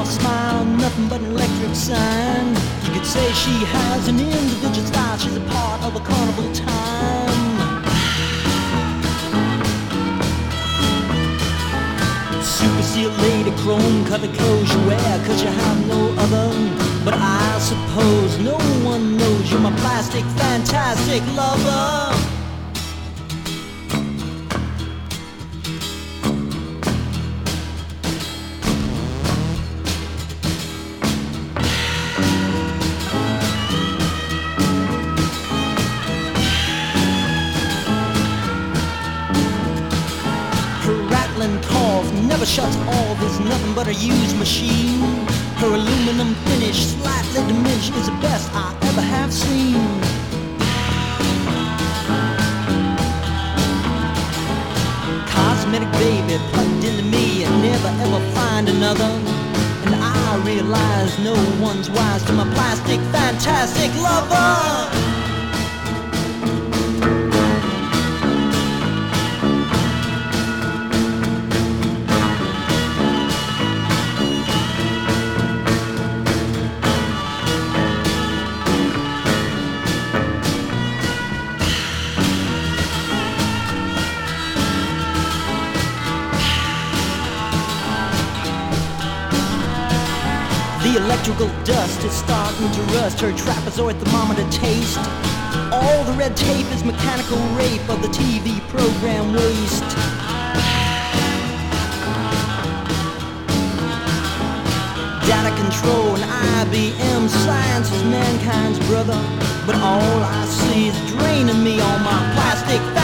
smile, nothing but an electric sign. You could say she has an individual style. She's a part of a carnival time. Super seal lady, chrome colored clothes you wear, 'cause you have no other. But I suppose no one knows you're my plastic, fantastic lover. Cough never shuts off, is nothing but a used machine. Her aluminum finish, slightly diminished, is the best I ever have seen. Cosmetic baby plugged into me and never ever find another. And I realize no one's wise to my plastic, fantastic lover. The electrical dust is starting to rust her trapezoid thermometer taste. All the red tape is mechanical rape of the TV program waste. Data control and IBM, science is mankind's brother. But all I see is draining me on my plastic